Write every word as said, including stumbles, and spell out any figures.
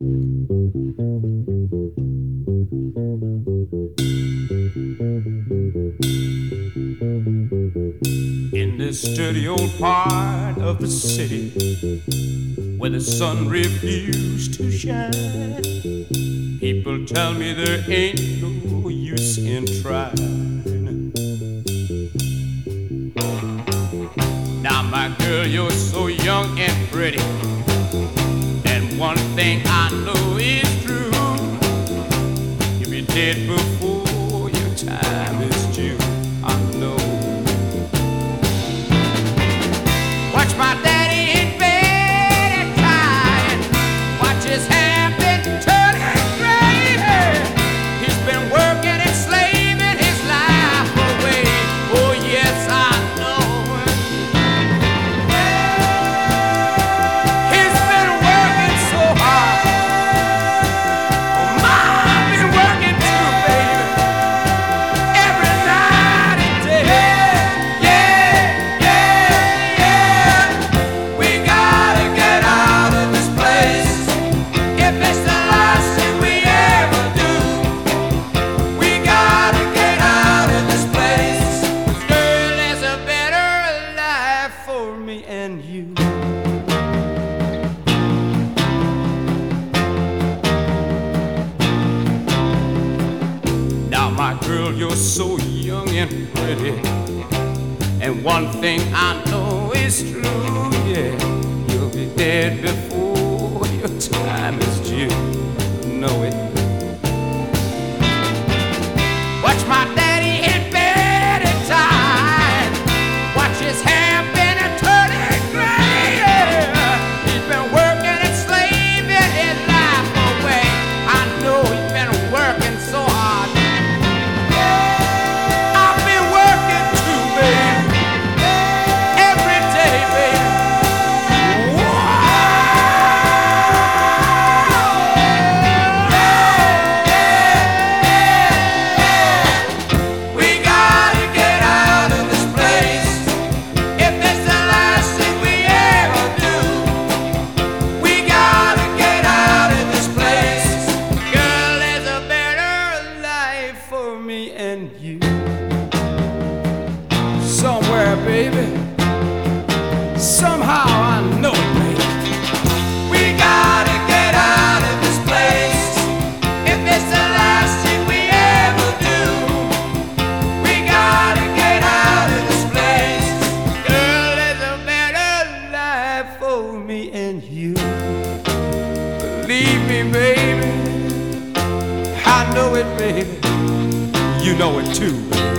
In this dirty old part of the city where the sun refused to shine, people tell me there ain't no use in trying. Now my girl, you're so young and pretty, and one thing I know is true: you'll be dead before your time is due. I know. Watch my daddy in bed and crying. Watch his hair been turning gray. He's been working and slaving his life away. Oh yes, I know. He's been working so hard. Oh, I've been working too, baby. Every night and day. Yeah, yeah, yeah. We gotta get out of this place. If it's the last thing we ever do, we gotta get out of this place. 'Cause girl, there's a better life for me and you. Now my girl, you're so young and pretty, and one thing I know is true, yeah, you'll be dead before your time is due. Know it. Watch my daddy in bed at time. Watch his hair been a turning gray. He's been working and slaving his life away. I know he's been working so hard. I've been working too, baby. Every day, baby. We gotta get out of this place. If it's the last thing we ever do, we gotta get out of this place. Girl, there's a better life for me and you. Somewhere, baby. Somehow I know it, baby. We gotta get out of this place. If it's the last thing we ever do, we gotta get out of this place. Girl, there's a better life for me and you. Believe me, baby. I know it, baby. You know it too, baby.